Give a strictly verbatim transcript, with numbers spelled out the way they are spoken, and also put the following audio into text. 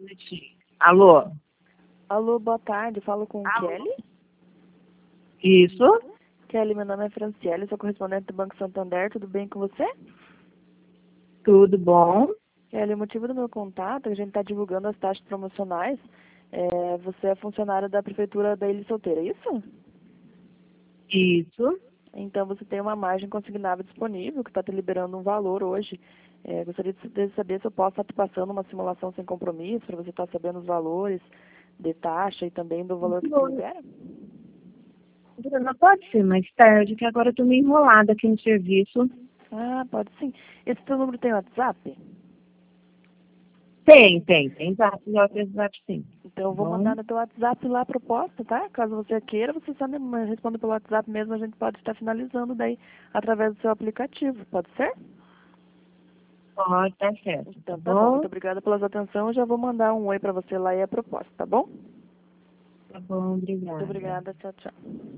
minutinho. Alô? Alô, boa tarde. Falo com Alô? Kelly. Isso? Kelly, meu nome é Franciele, sou correspondente do Banco Santander. Tudo bem com você? Tudo bom? Kelly, o motivo do meu contato é que a gente está divulgando as taxas promocionais. É, você é funcionária da Prefeitura da Ilha Solteira, é isso? Isso. Então, você tem uma margem consignável disponível, que está te liberando um valor hoje. É, gostaria de saber se eu posso estar te passando uma simulação sem compromisso, para você estar sabendo os valores de taxa e também do valor que te libera? Não pode ser mais tarde, que agora eu tô meio enrolada aqui no serviço. Ah, pode sim. Esse teu número tem WhatsApp? Tem, tem, tem zap, já tem zap sim. Então, eu vou Bom, mandar no teu WhatsApp lá a proposta, tá? Caso você queira, você só me responda pelo WhatsApp mesmo, a gente pode estar finalizando daí através do seu aplicativo, pode ser? pode, tá certo. Então, Tá tá bom. Muito bom? obrigada pela sua atenção. Eu já vou mandar um oi para você lá e a proposta, tá bom? Tá bom, Muito obrigada. obrigada. Tchau, tchau.